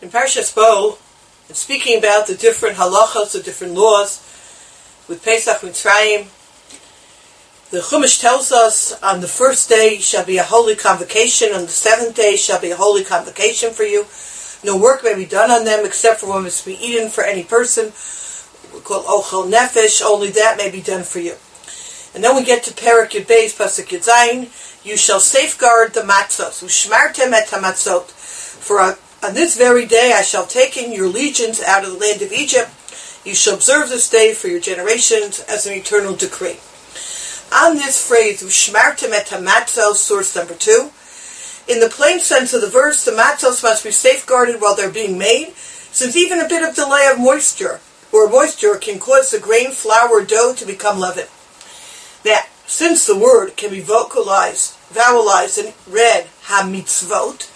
In Parshas Bo, it's speaking about the different halachos, the different laws with Pesach Mitzrayim. The Chumash tells us on the first day shall be a holy convocation, on the seventh day shall be a holy convocation for you. No work may be done on them except for what must be eaten for any person. We call Ochel Nefesh, only that may be done for you. And then we get to Perek Yud Beis, Pasuk Yud Zayin. You shall safeguard the matzos. Ushmartem et hamatzot. For on this very day I shall take in your legions out of the land of Egypt. You shall observe this day for your generations as an eternal decree. On this phrase, Ushmartem et hamatzos, source number 2, in the plain sense of the verse, the matzos must be safeguarded while they're being made, since even a bit of delay of moisture can cause the grain, flour, or dough to become leavened. Now, since the word can be vowelized and read ha-mitzvot,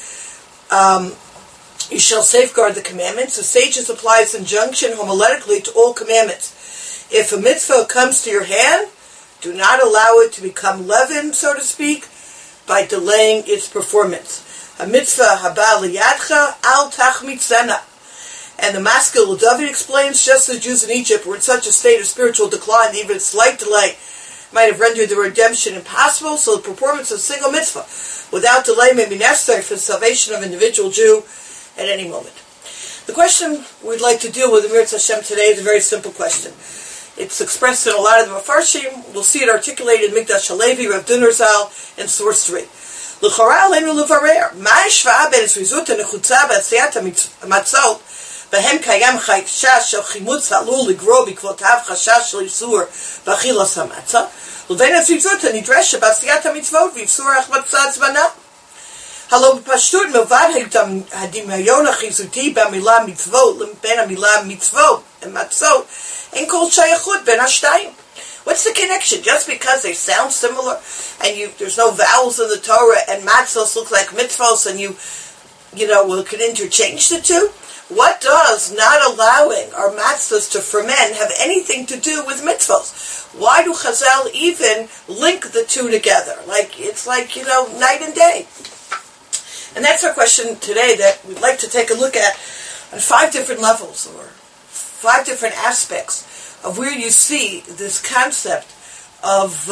you shall safeguard the commandments. The sages apply this injunction homiletically to all commandments. If a mitzvah comes to your hand, do not allow it to become leavened, so to speak, by delaying its performance. A mitzvah haba liyadcha al tachmitzena. And the Maskil David explains, just as the Jews in Egypt were in such a state of spiritual decline, even a slight delay might have rendered the redemption impossible, so the performance of a single mitzvah without delay may be necessary for the salvation of an individual Jew at any moment. The question we'd like to deal with in Mirz Hashem today is a very simple question. It's expressed in a lot of the Mefarshim. We'll see it articulated in Mikdash Halevi, Rav Duner Zal, and source 3. L'chora aleinu levarer, ma hashva'a ben zrizut ha'nechutza b'asiyat ha'matzot בהם קיים חשש של חימוץ העלול לגרור בעקבותיו חשש של איסור באכילת המצה, לבין הזריזות הנדרשת בעשיית המצוות ואיסור החמצת זמנה. הלא בפשטות מלבד הדמיון החיזותי במילה מצוות בין המילה מצוות ומצות, אין כל שייכות בין השתיים. What's the connection? Just because they sound similar and there's no vowels in the Torah and matzos look like mitzvos and you can interchange the two? What does not allowing our matzahs to ferment have anything to do with mitzvahs? Why do Chazal even link the two together? It's like night and day. And that's our question today that we'd like to take a look at on 5 different levels or 5 different aspects of where you see this concept of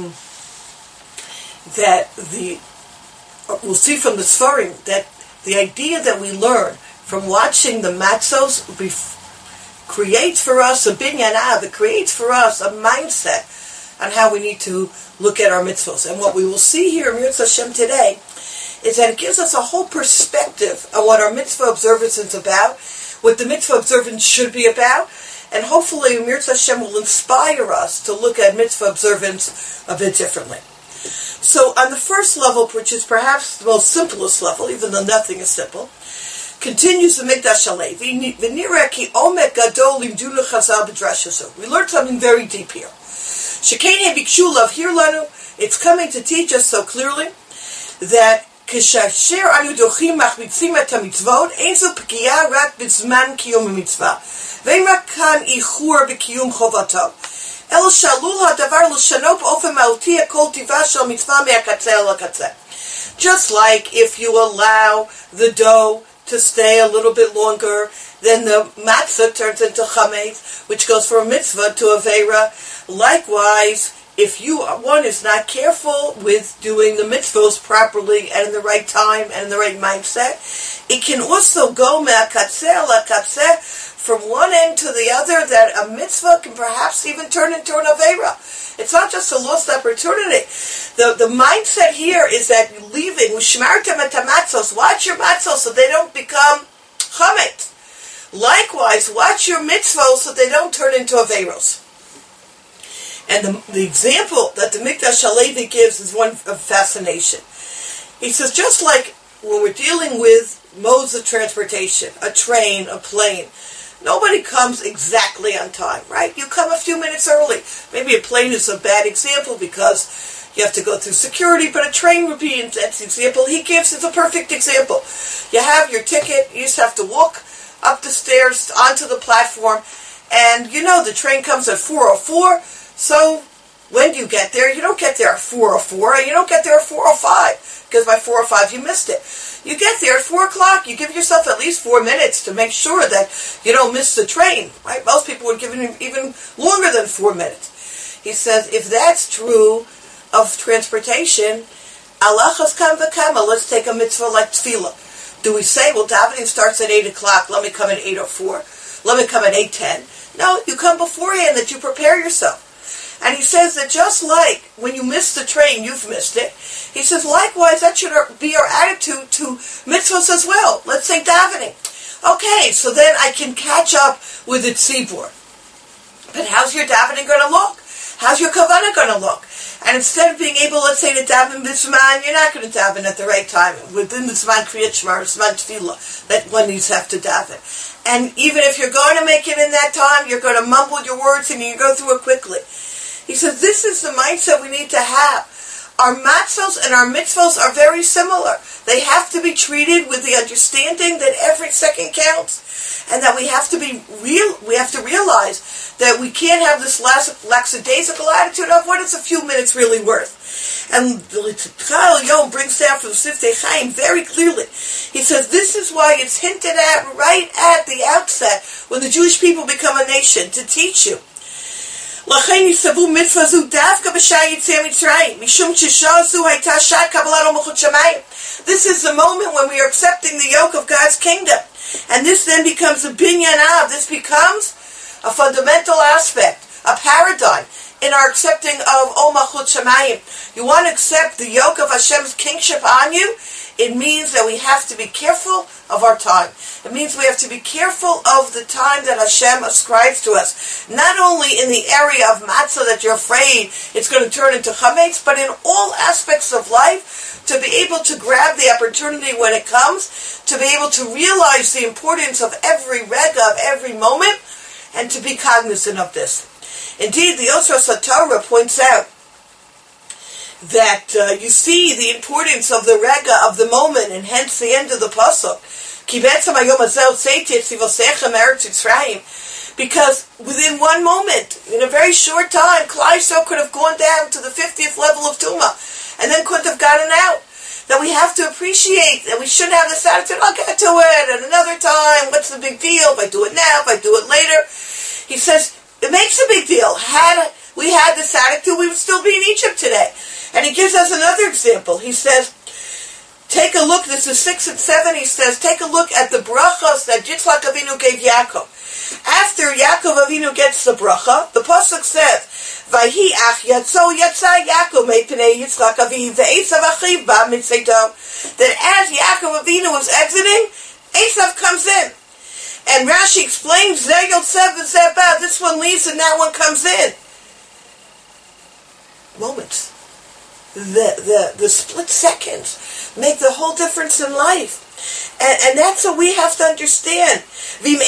we'll see from the Sfarim that the idea that we learn from watching the matzos creates for us a binyan av. It creates for us a mindset on how we need to look at our mitzvos. And what we will see here in Mirz Hashem today is that it gives us a whole perspective of what our mitzvah observance is about, what the mitzvah observance should be about, and hopefully Mirz Hashem will inspire us to look at mitzvah observance a bit differently. So on the first level, which is perhaps the most simplest level, even though nothing is simple, continues the Mikdash Halevi. We learned something very deep here. It's coming to teach us so clearly that just like if you allow the dough to stay a little bit longer, then the matzah turns into chametz, which goes from a mitzvah to a veira. Likewise, if one is not careful with doing the mitzvahs properly and in the right time and in the right mindset, it can also go me'akatzeh lakatzeh, from one end to the other, that a mitzvah can perhaps even turn into an aveira. It's not just a lost opportunity. The mindset here is that leaving, ushmartem et hamatzos, watch your matzos so they don't become chametz. Likewise, watch your mitzvos so they don't turn into aveiros. And the example that the Mikdash Halevi gives is one of fascination. He says, just like when we're dealing with modes of transportation, a train, a plane, nobody comes exactly on time, right? You come a few minutes early. Maybe a plane is a bad example because you have to go through security, but a train would be, that's the example he gives, is a perfect example. You have your ticket, you just have to walk up the stairs onto the platform, and the train comes at 4:04, so when do you get there? You don't get there at 4:04, and you don't get there at 4:05. because by 4 or 5 you missed it. You get there at 4 o'clock, you give yourself at least 4 minutes to make sure that you don't miss the train, right? Most people would give it even longer than 4 minutes. He says, if that's true of transportation, alachas kam v'kama, let's take a mitzvah like tefillah. Do we say, well, davening starts at 8 o'clock, let me come at 8:04, let me come at 8:10? No, you come beforehand, that you prepare yourself. And he says that just like when you miss the train, you've missed it. He says, likewise, that should be our attitude to mitzvahs as well. Let's say davening. Okay, so then I can catch up with the tzibur. But how's your davening going to look? How's your kavanah going to look? And instead of being able, let's say, to daven b'zman, you're not going to daven at the right time. Within the zman kriyat shema, zman tefillah, that one needs to have to daven. And even if you're going to make it in that time, you're going to mumble your words and you go through it quickly. He says this is the mindset we need to have. Our matzos and our mitzvos are very similar. They have to be treated with the understanding that every second counts, and that we have to be real. We have to realize that we can't have this lackadaisical attitude of what is a few minutes really worth. And the Chayil Yom brings down from Siftei Chaim very clearly. He says this is why it's hinted at right at the outset when the Jewish people become a nation, to teach you. This is the moment when we are accepting the yoke of God's kingdom. And this then becomes a binyan av. This becomes a fundamental aspect, a paradigm in our accepting of O Malchut Shamayim. You want to accept the yoke of Hashem's kingship on you? It means that we have to be careful of our time. It means we have to be careful of the time that Hashem ascribes to us. Not only in the area of matzah that you're afraid it's going to turn into chametz, but in all aspects of life, to be able to grab the opportunity when it comes, to be able to realize the importance of every rega, of every moment, and to be cognizant of this. Indeed, the Osras HaTorah points out that you see the importance of the rega, of the moment, and hence the end of the pasuk. Because within one moment, in a very short time, Klal Yisrael could have gone down to the 50th level of Tumah, and then couldn't have gotten out. That we have to appreciate, that we shouldn't have this attitude, I'll get to it at another time, what's the big deal, if I do it now, if I do it later. He says, it makes a big deal. Had we had this attitude, we would still be in Egypt today. And he gives us another example. He says, take a look, this is 6 and 7, he says, take a look at the brachas that Yitzchak Avinu gave Yaakov. After Yaakov Avinu gets the bracha, the pasuk says, Vayhi ach yatso yatsa Yaakov me'pnei Yitzchak Aviv ve'esav achiv ba mitzedo. That as Yaakov Avinu was exiting, Esav comes in. And Rashi explains, Zeh Yotzev v'zeh ba, this one leaves and that one comes in. Moments. The split seconds make the whole difference in life. And that's what we have to understand. Even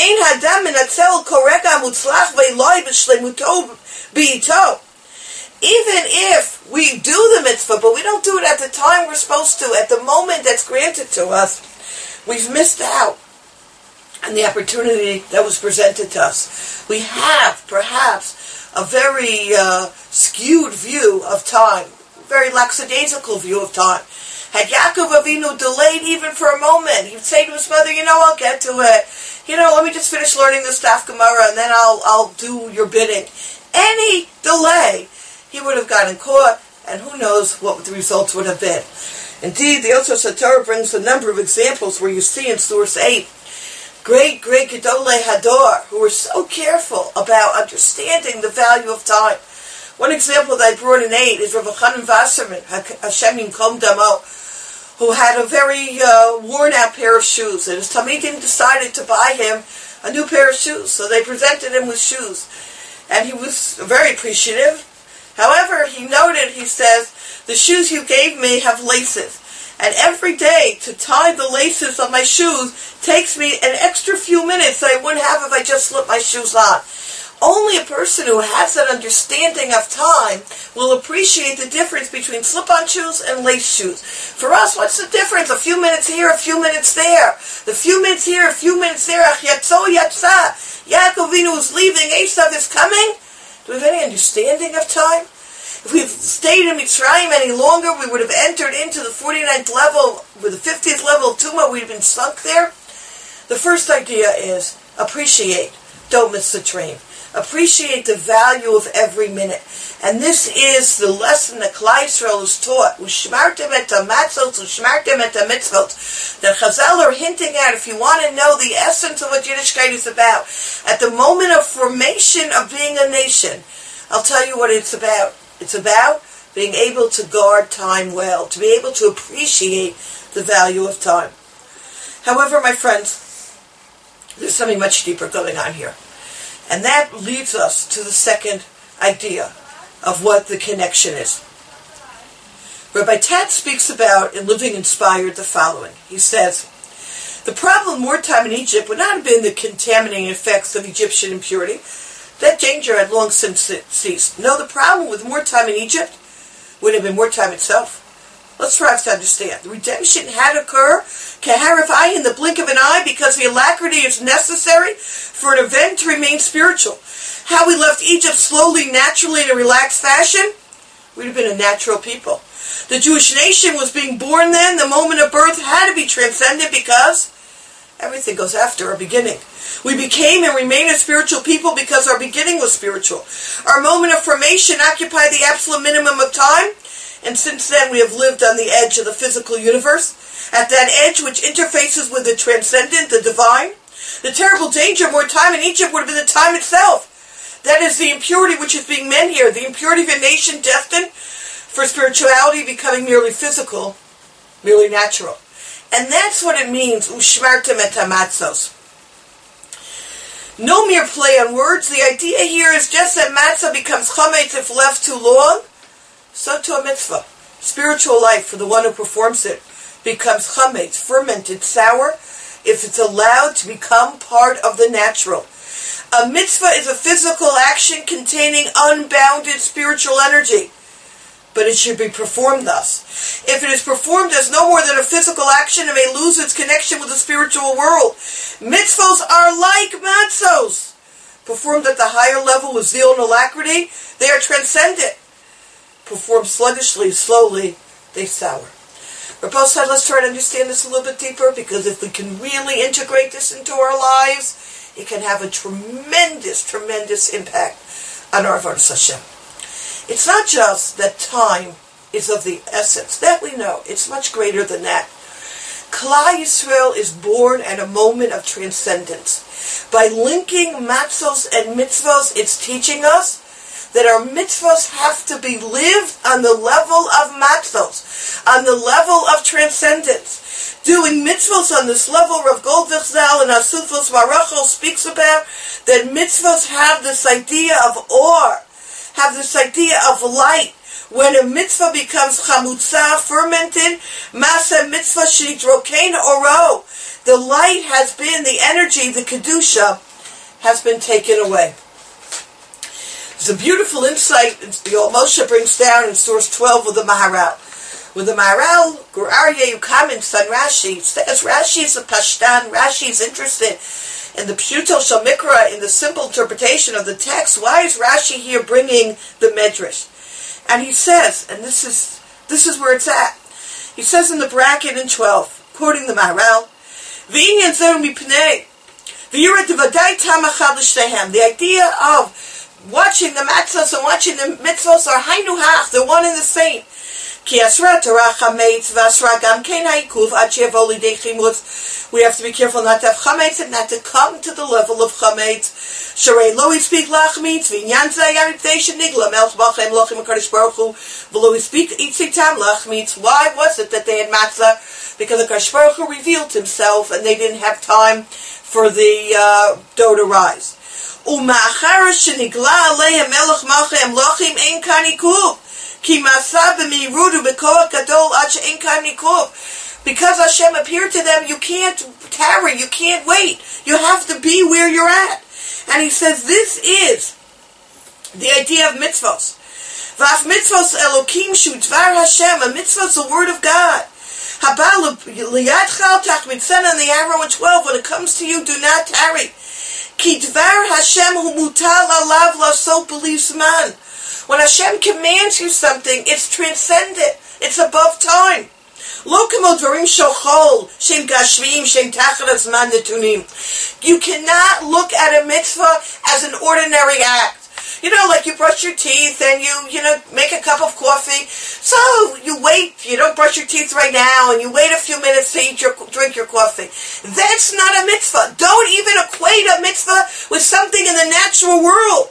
if we do the mitzvah, but we don't do it at the time we're supposed to, at the moment that's granted to us, we've missed out on the opportunity that was presented to us. We have, perhaps, a very skewed view of time, very lackadaisical view of time. Had Yaakov Avinu delayed even for a moment, he'd say to his mother, I'll get to it. Let me just finish learning the Daf Gemara and then I'll do your bidding. Any delay, he would have gotten caught, and who knows what the results would have been. Indeed, the Osras HaTorah brings a number of examples where you see in Source 8, great Gedolei Hador, who were so careful about understanding the value of time. One example that I brought in 8 is Rav Chanan Wasserman, Hashem Yinkom Damo, who had a very worn-out pair of shoes, and his Talmidim decided to buy him a new pair of shoes, so they presented him with shoes, and he was very appreciative. However, he noted, he says, the shoes you gave me have laces, and every day to tie the laces of my shoes takes me an extra few minutes that I wouldn't have if I just slipped my shoes on. Only a person who has that understanding of time will appreciate the difference between slip-on shoes and lace shoes. For us, what's the difference? A few minutes here, a few minutes there. The few minutes here, a few minutes there. Ach yatso yatsa. Yaakov Avinu is leaving. Esav is coming. Do we have any understanding of time? If we stayed in Mitzrayim any longer, we would have entered into the 49th level, with the 50th level of Tumah, we'd have been sunk there. The first idea is appreciate. Don't miss the train. Appreciate the value of every minute. And this is the lesson that Klal Yisrael is taught. Ushmartem et hamatzot, ushmartem et hamitzvot. That Chazal are hinting at, if you want to know the essence of what Yiddishkeit is about, at the moment of formation of being a nation, I'll tell you what it's about. It's about being able to guard time well, to be able to appreciate the value of time. However, my friends, there's something much deeper going on here. And that leads us to the second idea of what the connection is. Rabbi Tat speaks about in Living Inspired the following. He says, the problem wartime in Egypt would not have been the contaminating effects of Egyptian impurity. That danger had long since ceased. No, the problem with wartime in Egypt would have been wartime itself. Let's try to understand. The redemption had to occur, keharif eye, in the blink of an eye, because the alacrity is necessary for an event to remain spiritual. How we left Egypt slowly, naturally, in a relaxed fashion, we'd have been a natural people. The Jewish nation was being born then. The moment of birth had to be transcended because everything goes after our beginning. We became and remain a spiritual people because our beginning was spiritual. Our moment of formation occupied the absolute minimum of time, and since then we have lived on the edge of the physical universe, at that edge which interfaces with the transcendent, the divine. The terrible danger of more time in Egypt would have been the time itself. That is the impurity which is being meant here, the impurity of a nation destined for spirituality becoming merely physical, merely natural. And that's what it means, ushmartem et hamatzos. No mere play on words. The idea here is just that matzah becomes chametz if left too long, so to a mitzvah. Spiritual life for the one who performs it becomes chametz, fermented, sour, if it's allowed to become part of the natural. A mitzvah is a physical action containing unbounded spiritual energy, but it should be performed thus. If it is performed as no more than a physical action, it may lose its connection with the spiritual world. Mitzvos are like matzos. Performed at the higher level with zeal and alacrity, they are transcendent. Performed sluggishly, slowly, they sour. Rabbi said, let's try to understand this a little bit deeper, because if we can really integrate this into our lives, it can have a tremendous, tremendous impact on our Avodas Hashem. It's not just that time is of the essence. That we know. It's much greater than that. Klal Yisrael is born at a moment of transcendence. By linking matzos and mitzvos, it's teaching us that our mitzvos have to be lived on the level of matzos, on the level of transcendence. Doing mitzvos on this level, Rav Goldvich Zal and Asufos Marachol speaks about that mitzvos have this idea of awe, have this idea of light. When a mitzvah becomes chamutza, fermented, masa mitzvah shidrokein oro, the light has been, the energy, the kedusha, has been taken away. There's a beautiful insight the Moshe brings down in source 12 with the Maharal. With the Maharal, Gur Aryeh comments on Rashi. It says Rashi is a Pashtan. Rashi is interested in the Pshuto Shel Mikra, in the simple interpretation of the text. Why is Rashi here bringing the Medrash? And he says, and this is where it's at. He says in the bracket in 12, quoting the Maharal, V'inyan zeh mipnei v'yireh devadai tamachad l'shtehem. The idea of watching the matzos and watching the mitzvos are hainu hach, they're one and the same. Ki asra Torah chametz v'asra gam kein ha'ikuv ad she'yavo lidei chimutz. We have to be careful not to have chametz and not to come to the level of chametz. Sharei lo yispik lachmitz v'inyan zeh yariptei shenigla melch b'achem lochim HaKadosh Baruch Hu v'lo yispik itzitam lachmitz. Why was it that they had matzah? Because the HaKadosh Baruch Hu revealed himself and they didn't have time for the dough to rise. Uma'achar shenigla aleihem melech malchei lochim ein kan ikuv. Ki masa b'mirudu b'koach gadol ad she'ein kan ikuv. Because Hashem appeared to them, you can't tarry, you can't wait. You have to be where you're at. And he says this is the idea of mitzvos. V'af mitzvos elokim shu dvar Hashem. A mitzvah is the word of God. Haba liyadchal tachmitzen on the arrow in 12. When it comes to you, do not tarry. Ki dvar Hashem hu mutal alav lasot b'li zman. When Hashem commands you something, it's transcendent. It's above time. You cannot look at a mitzvah as an ordinary act. Like you brush your teeth and you make a cup of coffee. So you wait, you don't brush your teeth right now, and you wait a few minutes to drink your coffee. That's not a mitzvah. Don't even equate a mitzvah with something in the natural world.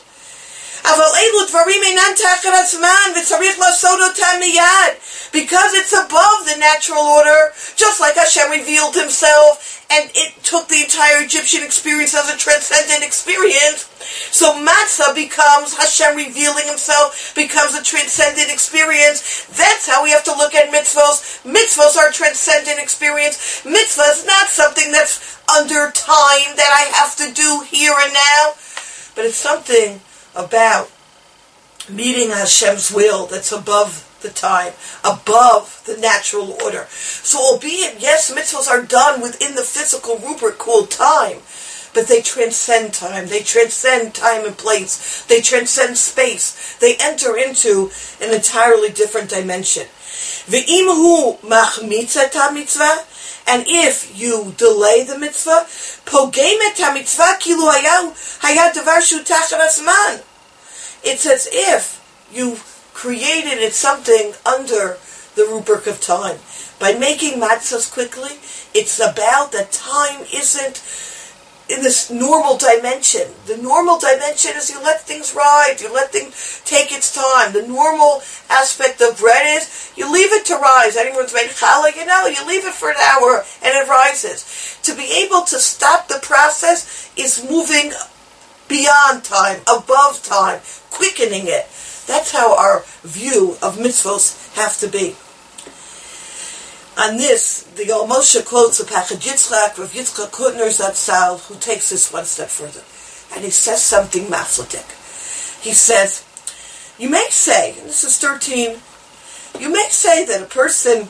Because it's above the natural order, just like Hashem revealed himself, and it took the entire Egyptian experience as a transcendent experience. So matzah becomes Hashem revealing himself, becomes a transcendent experience. That's how we have to look at mitzvahs. Mitzvahs are a transcendent experience. Mitzvah is not something that's under time that I have to do here and now, but it's something about meeting Hashem's will that's above the time, above the natural order. So albeit, yes, mitzvahs are done within the physical rubric called time, but they transcend time. They transcend time and place. They transcend space. They enter into an entirely different dimension. Ve'im hu machmitza ta mitzvah, and if you delay the mitzvah, pogemet ha mitzvah kilu haya davar shu tachat hazman. It's as if you created it something under the rubric of time. By making matzahs quickly, it's about that time isn't in this normal dimension. The normal dimension is you let things ride, you let things take its time. The normal aspect of bread is you leave it to rise. Anyone's made challah, you leave it for an hour and it rises. To be able to stop the process is moving beyond time, above time, quickening it. That's how our view of mitzvos have to be. On this, the Yom Moshe quotes the Pachad Yitzchak, Rav Yitzchak Hutner Zatzal, who takes this one step further. And he says something maflatic. He says, you may say, and this is 13, you may say that a person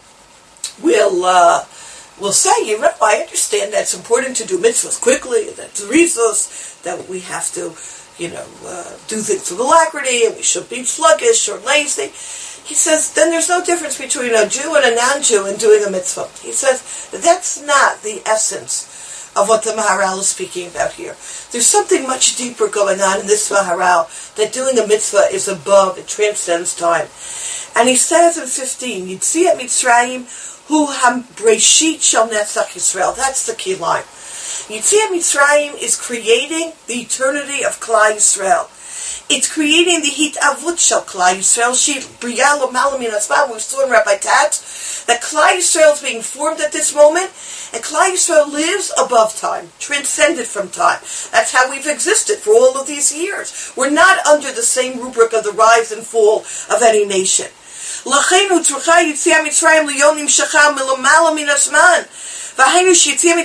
will say, I understand that it's important to do mitzvahs quickly, that rizos, that we have to do things with alacrity, and we should be sluggish or lazy. He says, then there's no difference between a Jew and a non-Jew in doing a mitzvah. He says, that's not the essence of what the Maharal is speaking about here. There's something much deeper going on in this Maharal, that doing a mitzvah is above, it transcends time. And he says in 15, Yitziat Mitzrayim hu ha-breshit shel netzach Yisrael. That's the key line. Yitziat Mitzrayim is creating the eternity of Klal Yisrael. It's creating the hitavut shel Klal Yisrael. Bria lo malamin asma. We saw in Rabbi Tat that Klal Yisrael is being formed at this moment, and Klal Yisrael lives above time, transcended from time. That's how we've existed for all of these years. We're not under the same rubric of the rise and fall of any nation. L'cheinu tzrucha Yitziat Mitzrayim liyonim shacham milomala min asman. That's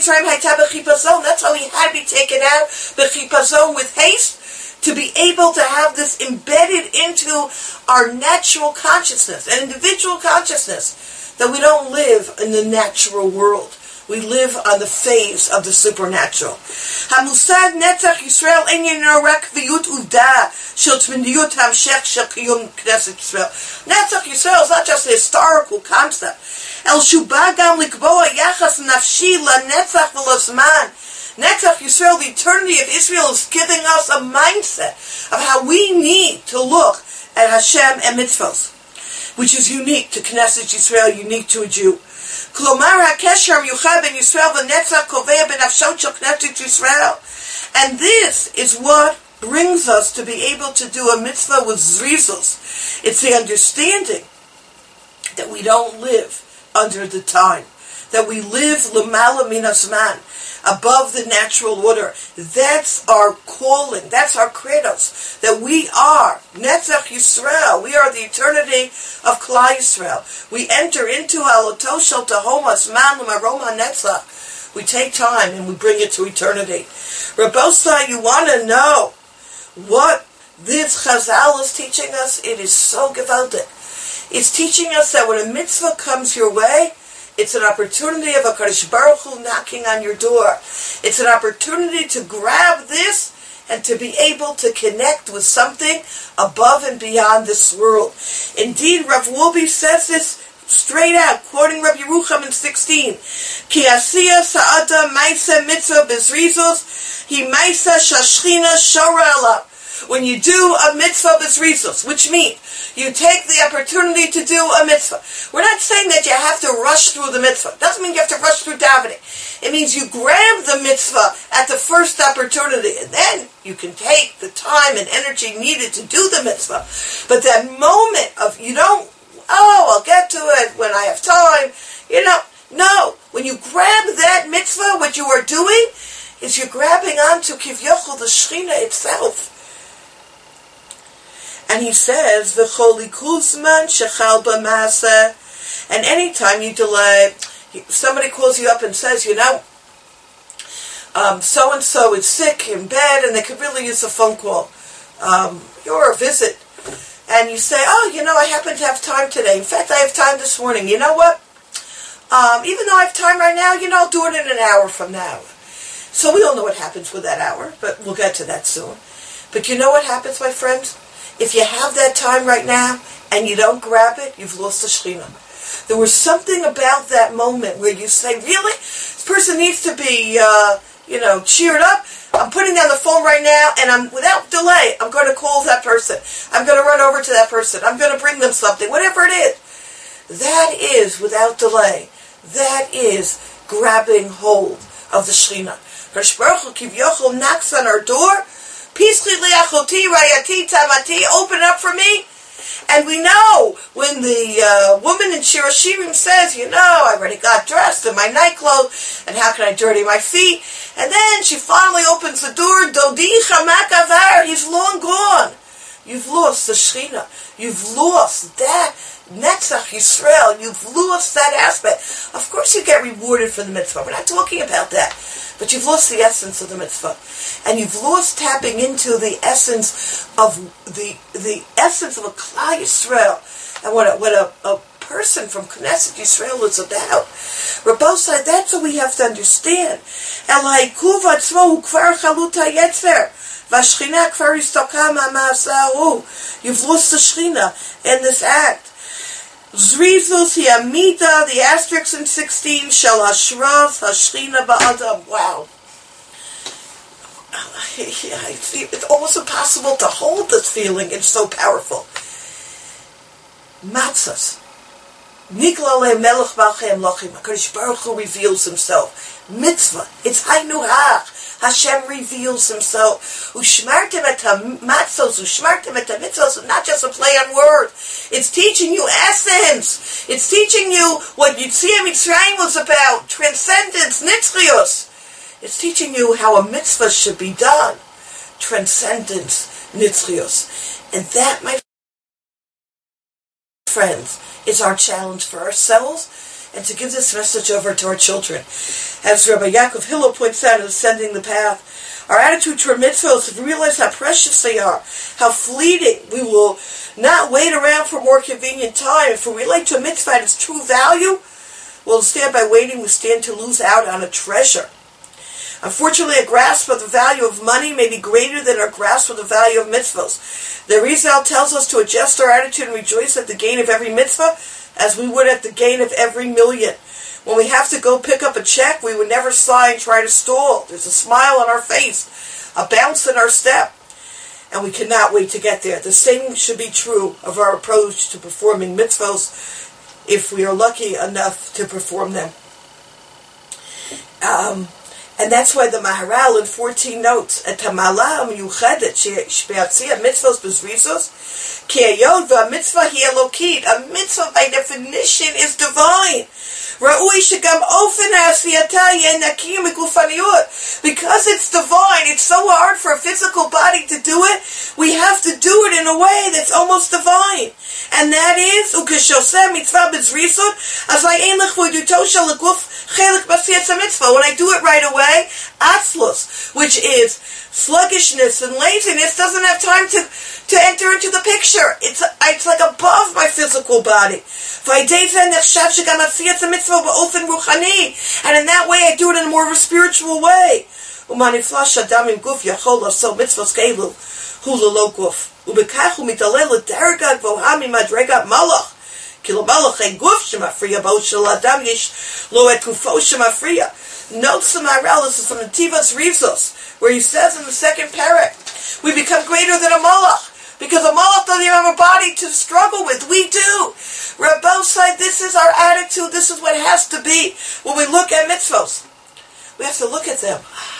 how he had to be taken out, b'chipazon, with haste, to be able to have this embedded into our natural consciousness, an individual consciousness, that we don't live in the natural world. We live on the phase of the supernatural. Hamusad netzach Yisrael enyeno rak v'yut uvda shel tmindiyut hamshech shel kiyum Knesset Yisrael. Netzach Yisrael is not just a historical concept. El shubah gam likboa yachas nafshi lanetzach v'lazman. Netzach Yisrael, the eternity of Israel, is giving us a mindset of how we need to look at Hashem and mitzvos, which is unique to Knesset Yisrael, unique to a Jew. Klomar HaKesher Yuchad ben Yisrael v'netzach kovea b'nafshot shel Knesset Yisrael. And this is what brings us to be able to do a mitzvah with zrizos. It's the understanding that we don't live under the time, that we live l'mala min hazman, above the natural order. That's our calling. That's our credos. That we are Netzach Yisrael. We are the eternity of Klal Yisrael. We enter into Haloto Shel Tahomas Man L'Marom HaNetzach. We take time and we bring it to eternity. Rabbosai, you want to know what this Chazal is teaching us? It is so gewaldic. It's teaching us that when a mitzvah comes your way, it's an opportunity of HaKadosh Baruch Hu knocking on your door. It's an opportunity to grab this and to be able to connect with something above and beyond this world. Indeed, Rav Wolbe says this straight out, quoting Rabbi Yerucham in 16. Ki asiya sa'ada maisa mitzvah bezrizos, hi maisa shashchina shora alav. When you do a mitzvah bezrizos, which means you take the opportunity to do a mitzvah. We're not saying that you have to rush through the mitzvah. It doesn't mean you have to rush through davening. It means you grab the mitzvah at the first opportunity, and then you can take the time and energy needed to do the mitzvah. But that moment of, you don't, I'll get to it when I have time, no. When you grab that mitzvah, what you are doing is you're grabbing onto Kivyochel, the Shechina itself. And he says, "V'choli kuzman shechal b'maaseh," and anytime you delay, somebody calls you up and says, so and so is sick in bed, and they could really use a phone call, or a visit, and you say, I happen to have time today. In fact, I have time this morning. You know what? Even though I have time right now, I'll do it in an hour from now. So we all know what happens with that hour, but we'll get to that soon. But you know what happens, my friends? If you have that time right now and you don't grab it, you've lost the Shechina. There was something about that moment where you say, really? This person needs to be, cheered up. I'm putting down the phone right now, and without delay, I'm going to call that person. I'm going to run over to that person. I'm going to bring them something, whatever it is. That is, without delay, that is grabbing hold of the Shechina. Kadosh Baruch Hu Kivyochel knocks on our door. Pischi liachoti rayati tamati, open up for me. And we know when the woman in Shir Hashirim says, I already got dressed in my night clothes, and how can I dirty my feet? And then she finally opens the door, Dodi chamak avar, he's long gone. You've lost the Shechina. You've lost that Netzach Yisrael. You've lost that aspect. Of course you get rewarded for the mitzvah. We're not talking about that. But you've lost the essence of the mitzvah. And you've lost tapping into the essence of the essence of a Klal Yisrael. And what a person from Knesset Yisrael is about. Rabbosai, that's what we have to understand. El ha'ikuv atzmo hu kvar chaluta yetzer. V'ashchina kvar istoka ma'ma'asahu. You've lost the Shechina in this act. Zrizus Yamita, the asterisk in 16, Shel Hashras Hashchina Ba'adam. Wow. It's almost impossible to hold this feeling. It's so powerful. Matzos. Nikla le Melech Balchem Lochim. HaKadosh Baruch Hu reveals himself. Mitzvah. It's Hainu Hach. Hashem reveals himself. Ushmartem et ha-matzos, ushmartem et ha-mitzvos, not just a play on words. It's teaching you essence. It's teaching you what Yetziat Mitzrayim was about, transcendence, nitzchios. It's teaching you how a mitzvah should be done, transcendence, nitzchios. And that, my friends, is our challenge for ourselves, and to give this message over to our children. As Rabbi Yaakov Hillel points out in Ascending the Path, our attitude toward mitzvahs, if we realize how precious they are, how fleeting, we will not wait around for more convenient time. If we relate to a mitzvah at its true value, well, instead by waiting, we stand to lose out on a treasure. Unfortunately, a grasp of the value of money may be greater than our grasp of the value of mitzvahs. The Rizal tells us to adjust our attitude and rejoice at the gain of every mitzvah as we would at the gain of every million. When we have to go pick up a check, we would never sigh and try to stall. There's a smile on our face, a bounce in our step, and we cannot wait to get there. The same should be true of our approach to performing mitzvahs, if we are lucky enough to perform them. And that's why the Maharal in 14 notes, Et ha'ma'ala ha'miyuchedet she'be'atziyah mitzvos b'zrizos, ki hayod v'ha'mitzvah hi elokit. A mitzvah by definition is divine. Ra'ui shegam ofen ha'asiyata yeh naki migufaniyut. Because it's divine, it's so hard for a physical body to do it, we have to do it in a way that's almost divine. And that is, ukeshoseh mitzvah b'zrizot, as I ein lechvoiduto shel haguf chelik b'asiyas ha'mitzvah. When I do it right away, atzlus, which is sluggishness and laziness, doesn't have time to enter into the picture. It's like above my physical body. And in that way I do it in more of a spiritual way. Umaniflash adam im guf yachol so mitzvos keilu hu lelo guf. Ubekach umitalel l'derga gvoha mimadrega malach. Kilo malach ein guf shemafriya bo shel adam yesh lo et gufo shemafriya. Notes the Maharal, this is from the Tivas Rivzos, where he says in the second parak, we become greater than a malach. Because a malach doesn't even have a body to struggle with. We do. Rabbi said, this is our attitude. This is what it has to be when we look at mitzvos. We have to look at them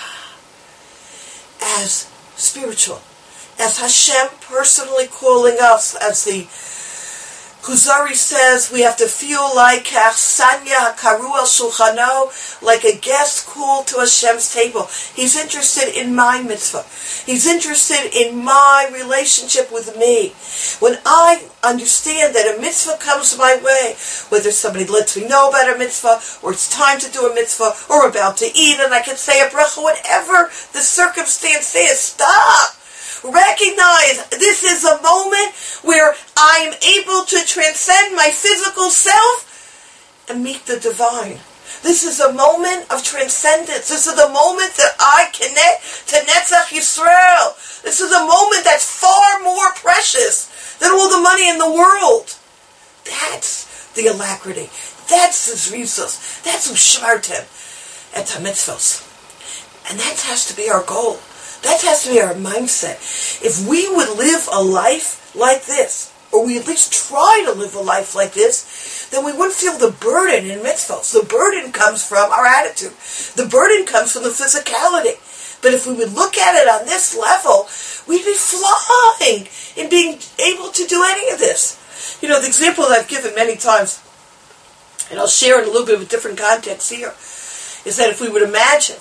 as spiritual. As Hashem personally calling us. As the Kuzari says, we have to feel like Sanya Hakaru al Shulchano, like a guest called to Hashem's table. He's interested in my mitzvah. He's interested in my relationship with me. When I understand that a mitzvah comes my way, whether somebody lets me know about a mitzvah, or it's time to do a mitzvah, or I'm about to eat and I can say a bracha, whatever the circumstance is, stop! Recognize this is a moment where I am able to transcend my physical self and meet the divine. This is a moment of transcendence. This is the moment that I connect to Netzach Yisrael. This is a moment that's far more precious than all the money in the world. That's the alacrity. That's the zrizos. That's ushmartem et ha-mitzvos. And that has to be our goal. That has to be our mindset. If we would live a life like this, or we at least try to live a life like this, then we wouldn't feel the burden in mitzvahs. The burden comes from our attitude. The burden comes from the physicality. But if we would look at it on this level, we'd be flying in being able to do any of this. You know, the example that I've given many times, and I'll share in a little bit of a different context here, is that if we would imagine,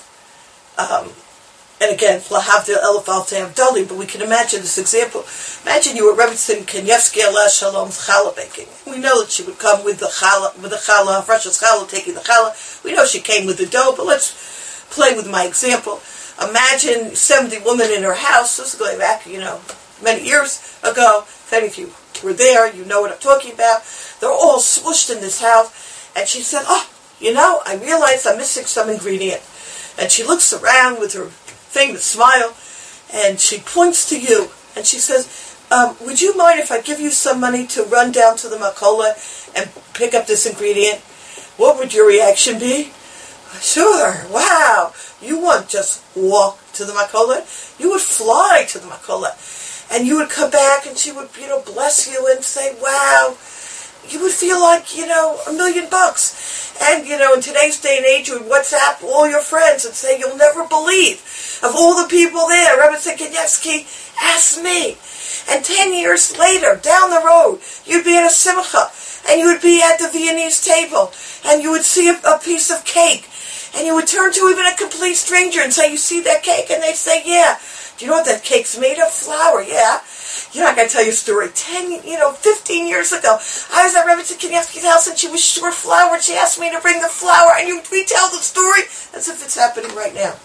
and again, Lahavdil Elif Al Te'avdali, but we can imagine this example. Imagine you were Rebbetzin Kanievsky Alah Shalom's challah baking. We know that she would come with the challah, Fresh's challah, taking the challah. We know she came with the dough, but let's play with my example. Imagine 70 women in her house. This is going back, many years ago. If any of you were there, you know what I'm talking about. They're all smushed in this house. And she said, I realized I'm missing some ingredient. And she looks around with her famous smile, and she points to you, and she says, would you mind if I give you some money to run down to the Makola and pick up this ingredient? What would your reaction be? Sure, wow. You won't just walk to the Makola. You would fly to the Makola. And you would come back, and she would, bless you and say, wow. You would feel like, $1 million. And, in today's day and age, you would WhatsApp all your friends and say, you'll never believe, of all the people there, Rebbetzin Kanievsky asked me. And 10 years later, down the road, you'd be at a simcha, and you would be at the Viennese table, and you would see a piece of cake, and you would turn to even a complete stranger and say, you see that cake? And they'd say, yeah. Do you know what that cake's made of? Flour, yeah. I got to tell you a story. 15 years ago, I was at Rebbetzin Kanievsky's house, and she was short flour, and she asked me to bring the flour, and you retell the story as if it's happening right now.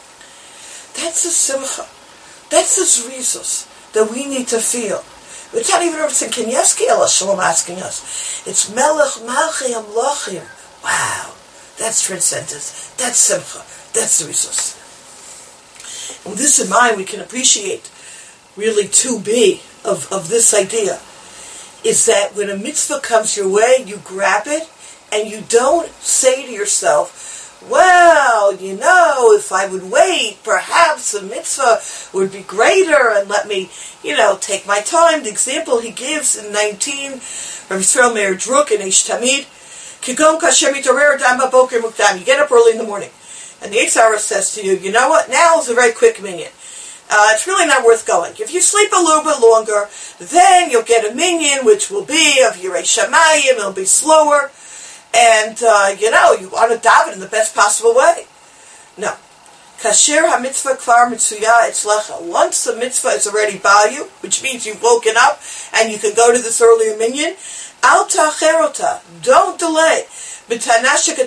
That's the simcha. That's the zrizos that we need to feel. It's not even Rebbetzin Kanievsky Shalom asking us. It's Melech Malchei Hamlachim. Wow. That's transcendence. That's simcha. That's zrizos. And with this in mind, we can appreciate really 2B of this idea, is that when a mitzvah comes your way, you grab it, and you don't say to yourself, well, if I would wait, perhaps the mitzvah would be greater, and let me, take my time. The example he gives in 19, Rabbi Yisrael Meir Druk in Eish Tamid, Kigom kashem mitorer dam baboker mukdam. You get up early in the morning, and the Eitzara says to you, you know what, now is a very quick minyan. It's really not worth going. If you sleep a little bit longer, then you'll get a minyan, which will be of Yirei Shamayim. It'll be slower. And, you want to daven in the best possible way. No. Kasher ha-mitzvah kvar mitzuya etzlecha. Once the mitzvah is already by you, which means you've woken up and you can go to this earlier minyan, al ta'cherota. Don't delay. By saying,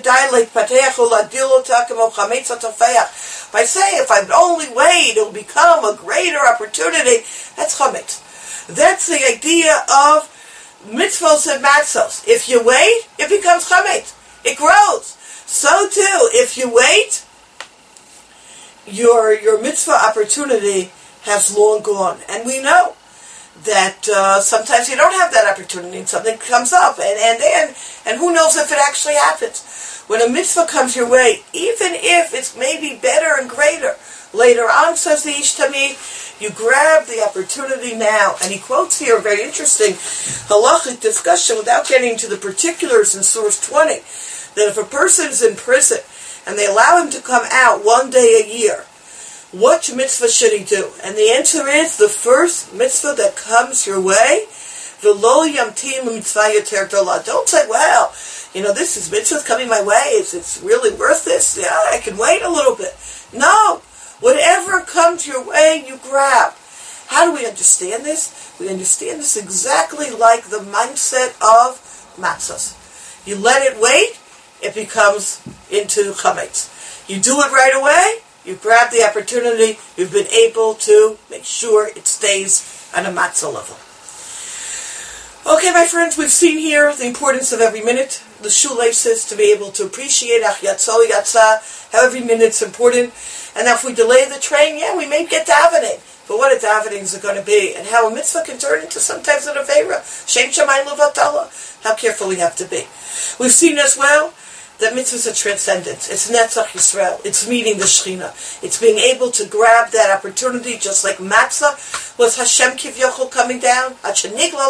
if I would only wait, it will become a greater opportunity. That's chametz. That's the idea of mitzvos and matzos. If you wait, it becomes chametz. It grows. So too, if you wait, your mitzvah opportunity has long gone. And we know that sometimes you don't have that opportunity and something comes up. And who knows if it actually happens. When a mitzvah comes your way, even if it's maybe better and greater, later on, says the Ish Tamid, you grab the opportunity now. And he quotes here a very interesting halachic discussion without getting into the particulars in source 20, that if a person is in prison and they allow him to come out one day a year, what mitzvah should he do? And the answer is the first mitzvah that comes your way, v'lo yamtin l'mitzvah yoter gdola. Don't say, well, this is mitzvah coming my way. It's really worth this. Yeah, I can wait a little bit. No. Whatever comes your way, you grab. How do we understand this? We understand this exactly like the mindset of matzahs. You let it wait, it becomes into chametz. You do it right away, you grab the opportunity, you've been able to make sure it stays on a matzah level. Okay, my friends, we've seen here the importance of every minute. The shoelaces to be able to appreciate how every minute's important. And if we delay the train, we may get davening. But what a davening is it going to be? And how a mitzvah can turn into sometimes an avera. Shem shamayim levatala. How careful we have to be. We've seen as well that mitzvahs are transcendence. It's Netzach Yisrael. It's meeting the Shechina. It's being able to grab that opportunity, just like matzah was Hashem Kivyochel coming down. That's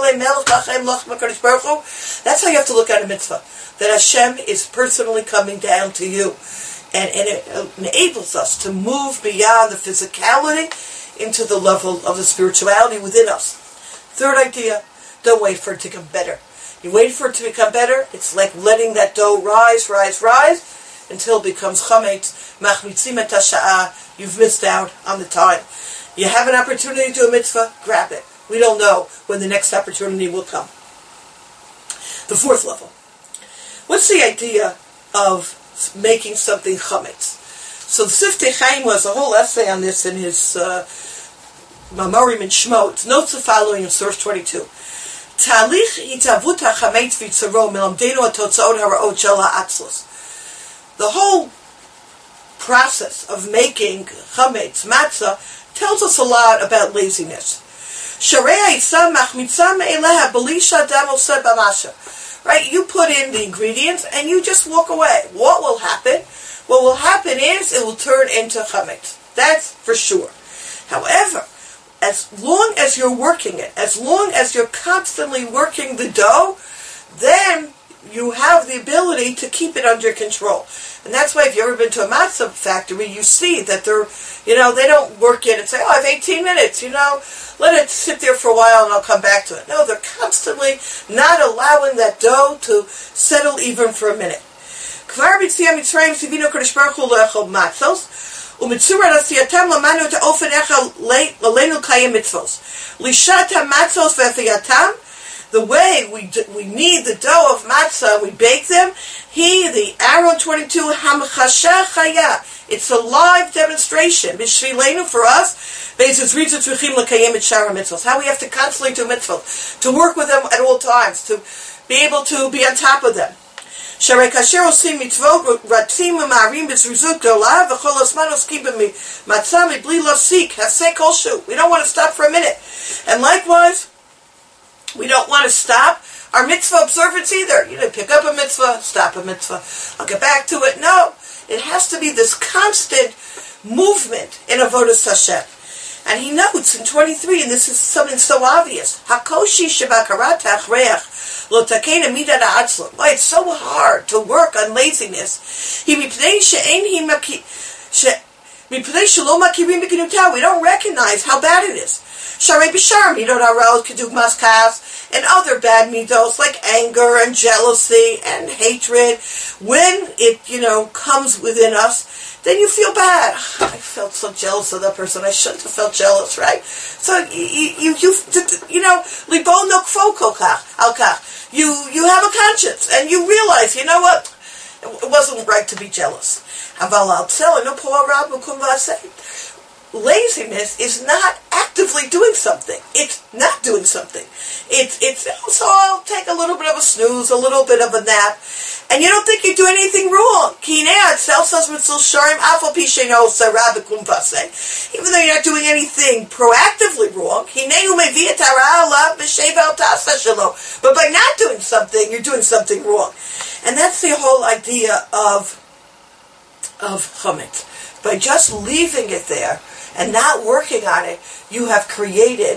how you have to look at a mitzvah. That Hashem is personally coming down to you. And it enables us to move beyond the physicality into the level of the spirituality within us. Third idea, don't wait for it to become better. You wait for it to become better, it's like letting that dough rise, until it becomes chametz, machmitzim et hasha'ah. You've missed out on the time. You have an opportunity to do a mitzvah, grab it. We don't know when the next opportunity will come. The fourth level. What's the idea of making something chametz? So the Siftei Chaim was a whole essay on this in his Mamarim and Shmot. Notes the following in source 22. Talich hitavut hachametz v'tzaro melamdenu atotzaot haraot shel ha'atzlus. The whole process of making chametz, matzah, tells us a lot about laziness. Sharei ha'itza machmitza me'eleha b'li sh'adam oseh b'masha. Right, you put in the ingredients and you just walk away. What will happen? What will happen is it will turn into chametz. That's for sure. However, as long as you're working it, as long as you're constantly working the dough, then you have the ability to keep it under control. And that's why if you've ever been to a matzah factory, you see that they're, they don't work it and say, I have 18 minutes, let it sit there for a while and I'll come back to it. No, they're constantly not allowing that dough to settle even for a minute. Kvar b'tzias Mitzrayim tzivinu Kadosh Baruch Hu le'echol matzos, u'mitzura l'asiyatam lamanu ta'ofen echa l'aleinu kayim mitzvos. Lishat ha'matzos ve'afiyatam, the way we knead the dough of matzah, we bake them. The arrow 22, hamchasha chaya. It's a live demonstration. B'shvilenu, for us, how we have to constantly do mitzvot, to work with them at all times, to be able to be on top of them. We don't want to stop for a minute. And likewise, we don't want to stop our mitzvah observance either. Pick up a mitzvah, stop a mitzvah, I'll get back to it. No, it has to be this constant movement in avodas Hashem. And he notes in 23, and this is something so obvious, Hakoshi shebakarat hachreach lo takena midat ha'atzlo. Why it's so hard to work on laziness. We don't recognize how bad it is. Sharei b'shar midot hara'ot kedugmas kas, and other bad midos like anger and jealousy and hatred. When it, comes within us, then you feel bad. I felt so jealous of that person. I shouldn't have felt jealous, right? So you libo nokfo kolkach alkach. You have a conscience and you realize, what? It wasn't right to be jealous. Laziness is not actively doing something. It's not doing something. It's so I'll take a little bit of a snooze, a little bit of a nap, and you don't think you're doing anything wrong. Even though you're not doing anything proactively wrong, but by not doing something, you're doing something wrong. And that's the whole idea of chametz. By just leaving it there and not working on it, you have created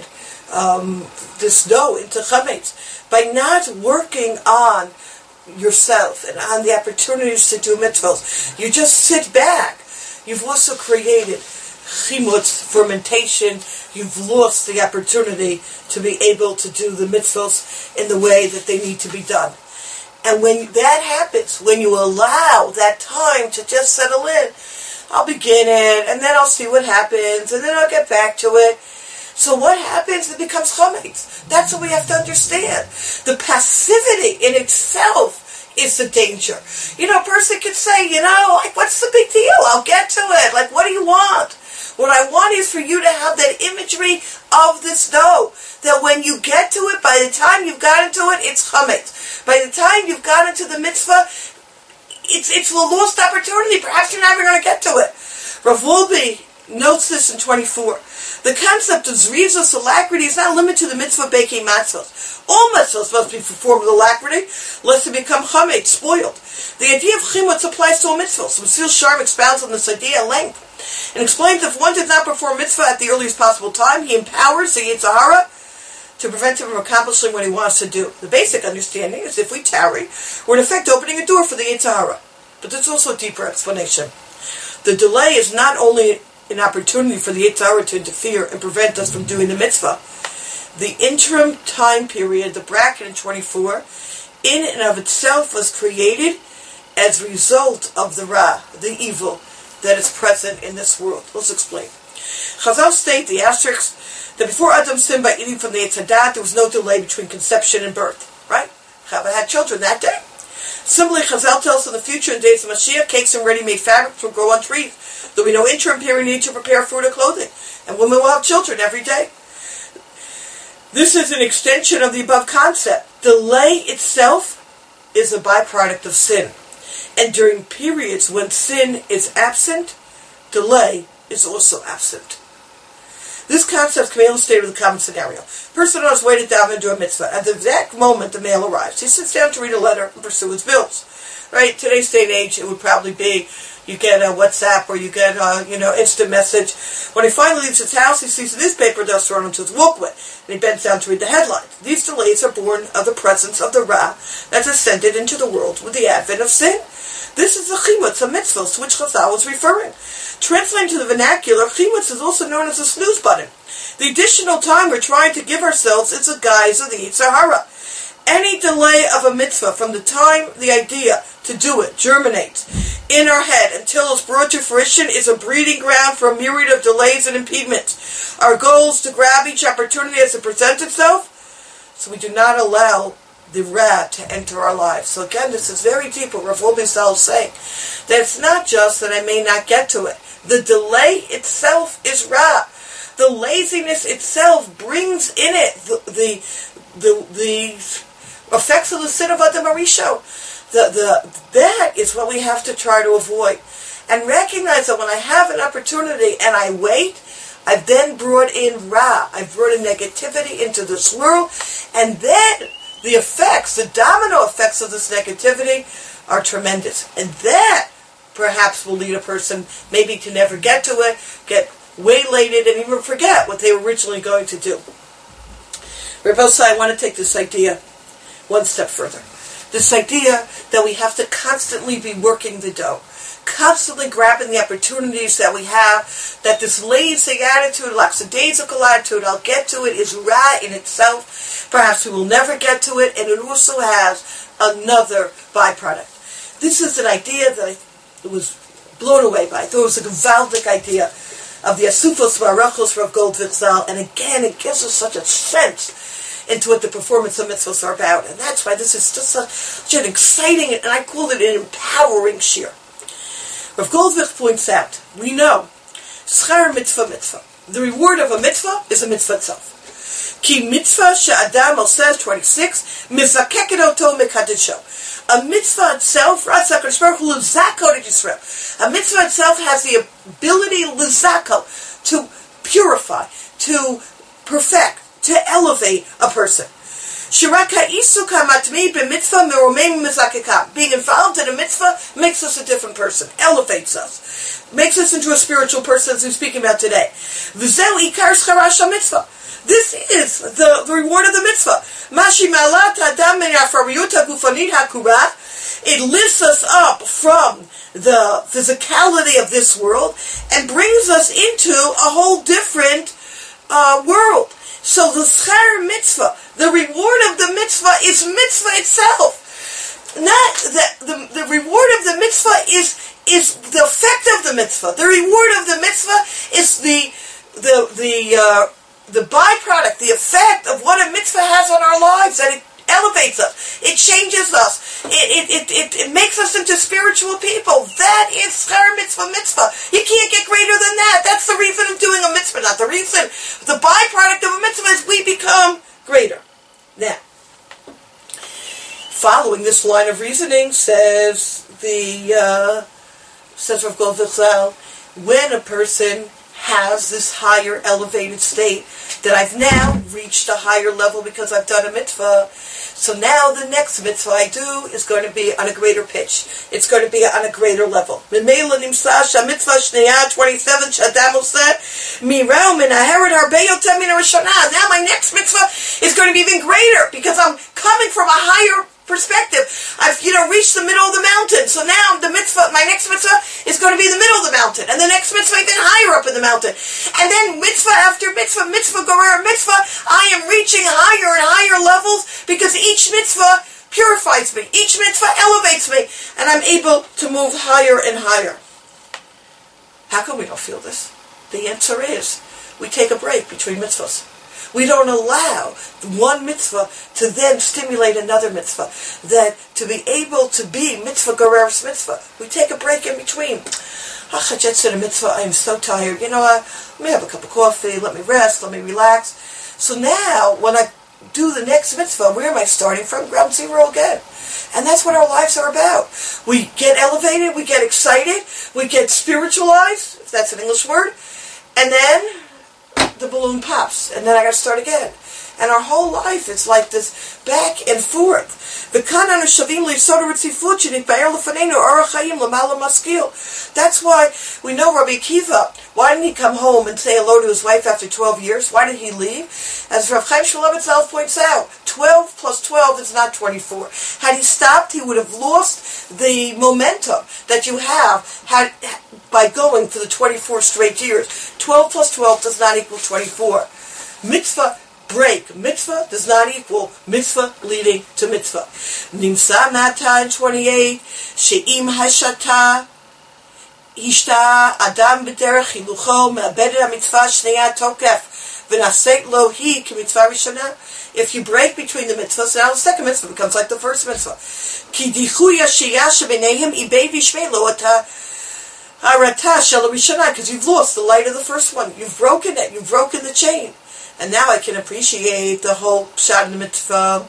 this dough into chametz. By not working on yourself and on the opportunities to do mitzvot, you just sit back. You've also created chimutz, fermentation. You've lost the opportunity to be able to do the mitzvot in the way that they need to be done. And when that happens, when you allow that time to just settle in, I'll begin it, and then I'll see what happens, and then I'll get back to it. So what happens? It becomes chametz. That's what we have to understand. The passivity in itself is the danger. A person could say, what's the big deal? I'll get to it. What do you want? What I want is for you to have that imagery of this dough, that when you get to it, by the time you've gotten to it, it's chametz. By the time you've gotten to the mitzvah, it's a lost opportunity. Perhaps you're never going to get to it. Rav Wolbe notes this in 24. The concept of zrizos alacrity is not limited to the mitzvah of baking matzos. All matzos must be performed with alacrity, lest they become chametz, spoiled. The idea of chimutz applies to all mitzvos. Mesil Sharm expounds on this idea at length and explains that if one did not perform mitzvah at the earliest possible time, he empowers the Yetzer Hara to prevent him from accomplishing what he wants to do. The basic understanding is if we tarry, we're in effect opening a door for the Yetzer Hara. But there's also a deeper explanation. The delay is not only an opportunity for the Yetzer Hara to interfere and prevent us from doing the mitzvah. The interim time period, the bracket in 24, in and of itself was created as a result of the Ra, the evil that is present in this world. Let's explain. Chazal state, the asterisk, that before Adam sinned by eating from the Eitz Hadat, there was no delay between conception and birth. Right? Chava had children that day. Similarly, Chazal tells us in the future, in days of Mashiach, cakes and ready-made fabrics will grow on trees. There will be no interim period needed to prepare food or clothing. And women will have children every day. This is an extension of the above concept. Delay itself is a byproduct of sin. And during periods when sin is absent, delay is also absent. This concept can be illustrated with a common scenario. A person on his way to daven and do a mitzvah. At the exact moment the mail arrives, he sits down to read a letter and pursue his bills. Right? Today's day and age, it would probably be you get a WhatsApp or you get a instant message. When he finally leaves his house, he sees a newspaper dust thrown into his walkway, and he bends down to read the headlines. These delays are born of the presence of the Ra that's ascended into the world with the advent of sin. This is the chimutz, a mitzvah, to which Chazal was referring. Translating to the vernacular, chimutz is also known as a snooze button. The additional time we're trying to give ourselves is a guise of the Yetzer Hara. Any delay of a mitzvah from the time the idea to do it germinates in our head until it's brought to fruition is a breeding ground for a myriad of delays and impediments. Our goal is to grab each opportunity as it presents itself, so we do not allow the Ra to enter our lives. So again, this is very deep what Rav Wolbe is saying. That it's not just that I may not get to it. The delay itself is Ra. The laziness itself brings in it the effects of the sin of Adam Arisho. That is what we have to try to avoid. And recognize that when I have an opportunity and I wait, I've then brought in Ra. I've brought in negativity into this world. And then the effects, the domino effects of this negativity are tremendous. And that perhaps will lead a person maybe to never get to it, get waylated, and even forget what they were originally going to do. Rabbi Osai, I want to take this idea one step further. This idea that we have to constantly be working the dough, constantly grabbing the opportunities that we have, that this lazy attitude, lackadaisical attitude, I'll get to it, is Ra in itself. Perhaps we will never get to it, and it also has another byproduct. This is an idea that I was blown away by. I thought it was a gewaldic idea of the Asufos Barachos Rav Goldvich Zal, and again, it gives us such a sense into what the performance of mitzvahs are about. And that's why this is just such an exciting, and I call it an empowering shir. Rav Goldvich points out, we know, schar mitzvah mitzvah. The reward of a mitzvah is a mitzvah itself. Ki mitzvah she'adam says 26 mizakeket oto mekadisho. A mitzvah itself, a mitzvah itself has the ability lizako, to purify, to perfect, to elevate a person. Being involved in a mitzvah makes us a different person, elevates us, makes us into a spiritual person, as we're speaking about today. This is the reward of the mitzvah. It lifts us up from the physicality of this world and brings us into a whole different world. So the schar mitzvah, the reward of the mitzvah, is mitzvah itself. Not the reward of the mitzvah is the effect of the mitzvah. The reward of the mitzvah is the byproduct, the effect of what a mitzvah has on our lives, that it elevates us, it changes us, it makes us into spiritual people. That is schar mitzvah. You can't get greater than that. That's the reason of doing a mitzvah, not the reason. The byproduct of a mitzvah is we become greater. Now, following this line of reasoning, says Rav Gold Vichel, when a person has this higher elevated state, that I've now reached a higher level because I've done a mitzvah, so now the next mitzvah I do is going to be on a greater pitch. It's going to be on a greater level. Now my next mitzvah is going to be even greater because I'm coming from a higher perspective. I've reached the middle of the mountain. So now the mitzvah, my next mitzvah is going to be the middle of the mountain, and the next mitzvah even higher up in the mountain. And then mitzvah after mitzvah, gorer mitzvah, I am reaching higher and higher levels because each mitzvah purifies me. Each mitzvah elevates me, and I'm able to move higher and higher. How come we don't feel this? The answer is we take a break between mitzvahs. We don't allow one mitzvah to then stimulate another mitzvah. That to be able to be mitzvah goreres mitzvah, we take a break in between. I just did a mitzvah, I am so tired. Let me have a cup of coffee, let me rest, let me relax. So now, when I do the next mitzvah, where am I starting from? Ground zero again. And that's what our lives are about. We get elevated, we get excited, we get spiritualized, if that's an English word, and then the balloon pops, and then I got to start again. And our whole life is like this back and forth. That's why we know Rabbi Akiva. Why didn't he come home and say hello to his wife after 12 years? Why did he leave? As Rav Chaim Shmulevitz points out, 12 plus 12 is not 24. Had he stopped, he would have lost the momentum that you have by going for the 24 straight years. 12 plus 12 does not equal 24. Mitzvah break. Mitzvah does not equal mitzvah leading to mitzvah. Nimsa Mata in 28, She'im Hashata, Ishta Adam B'derech Hilucho, Me'abedet HaMitzvah Shneya Tokef, V'naseit Lo Hi K'mitzvah Rishona. If you break between the mitzvahs, now the second mitzvah becomes like the first mitzvah. Ki dichu yashiyah shebenehem ibei vishmei lo ata harata shel rishona, because you've lost the light of the first one. You've broken it. You've broken the chain. And now I can appreciate the whole pshat in the mitzvah.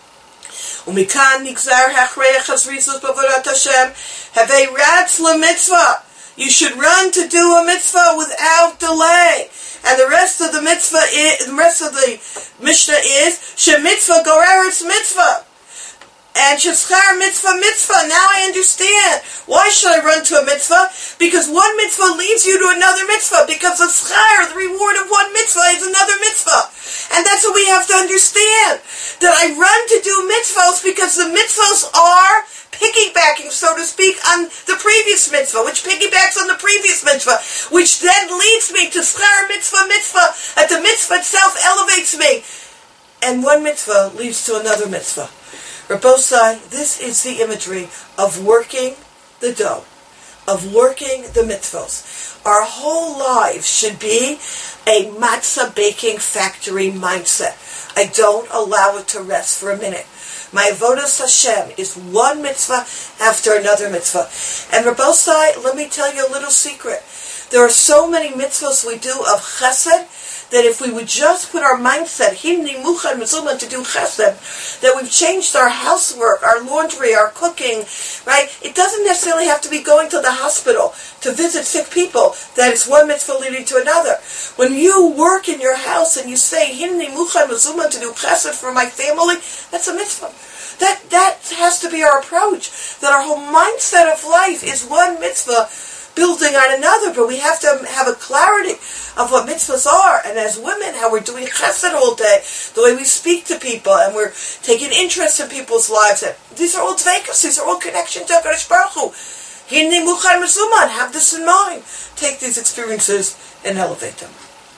Umikan nigzar hachreich hazrizus b'avodat Hashem havei ratz lemitzvah. You should run to do a mitzvah without delay. And the rest of the mitzvah the rest of the Mishnah is shemitzvah goreres mitzvah. And sheschar mitzvah. Now I understand. Why should I run to a mitzvah? Because one mitzvah leads you to another mitzvah. Because the schar, the reward of one mitzvah, is another mitzvah. And that's what we have to understand. That I run to do mitzvahs because the mitzvahs are piggybacking, so to speak, on the previous mitzvah, which piggybacks on the previous mitzvah, which then leads me to schar mitzvah, and the mitzvah itself elevates me. And one mitzvah leads to another mitzvah. Rabbosai, this is the imagery of working the dough, of working the mitzvahs. Our whole lives should be a matzah baking factory mindset. I don't allow it to rest for a minute. My avodas Hashem is one mitzvah after another mitzvah. And Rabbosai, let me tell you a little secret. There are so many mitzvahs we do of chesed that if we would just put our mindset, himni muchad mezuzah, to do chesed, that we've changed our housework, our laundry, our cooking, right? It doesn't necessarily have to be going to the hospital to visit sick people, that it's one mitzvah leading to another. When you work in your house and you say, himni muchad mezuzah, to do chesed for my family, that's a mitzvah. That has to be our approach, that our whole mindset of life is one mitzvah building on another, but we have to have a clarity of what mitzvahs are, and as women, how we're doing chesed all day, the way we speak to people, and we're taking interest in people's lives. And these are all dveikus, these are all connections to HaKadosh Baruch Hu. Hinei muchad mezuzah, have this in mind. Take these experiences and elevate them.